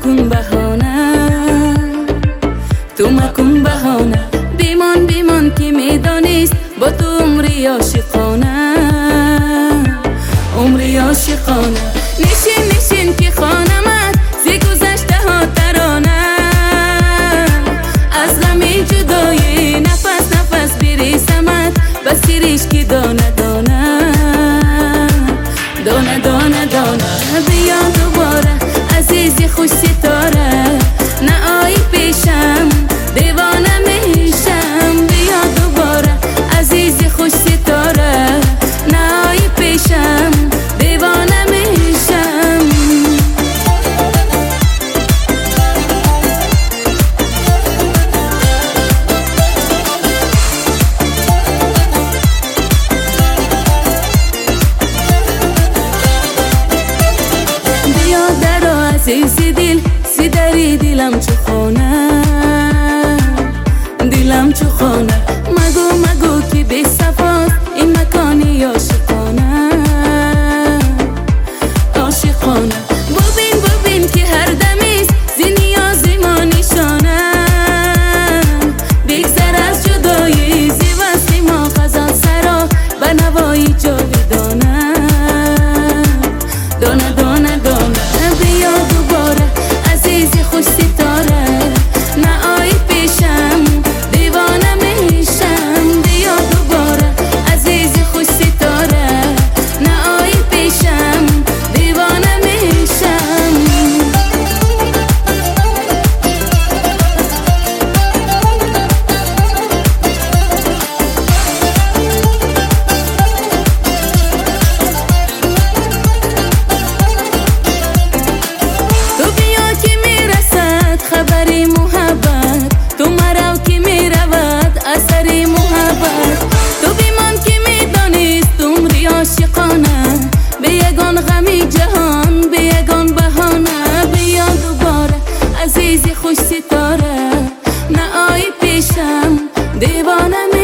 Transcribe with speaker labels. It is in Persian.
Speaker 1: مکن بهانه بیمان که میدانیست با تو عمری عاشقانه نشین که خانمت زی گذشته ها ترانه از غم جدایی نفس بریسمت بسیریش که دانه بیا دوباره عزیزی خوش ستاره نه آی پیشم دیوانه میشم بیا دوباره عزیزی خوش ستاره نه آی پیشم دیوانه میشم بیا درو عزیزی دل سیدری دلم چو خانه مگو که بی صفات این مکانی عاشقانه ببین که هر دمیست زی نیازی ما نشانه بگذر از جدایی زی وصلی ما خزان سرا به نوایی جاودانه دانه بیا دوباره عزیزی خوش ستاره نه آی پیشم دیوانه میشم بیا دوباره عزیزی خوش ستاره نه آی پیشم دیوانه میشم تو بیا که میرسد خبری محبت تو مرو که میرود اثری محبت تو بیمان که میدانیست عمری عاشقانه به یگان غمی جهان به یگان بهانه بیا دوباره عزیزی خوش ستاره نه آی پیشم دیوانه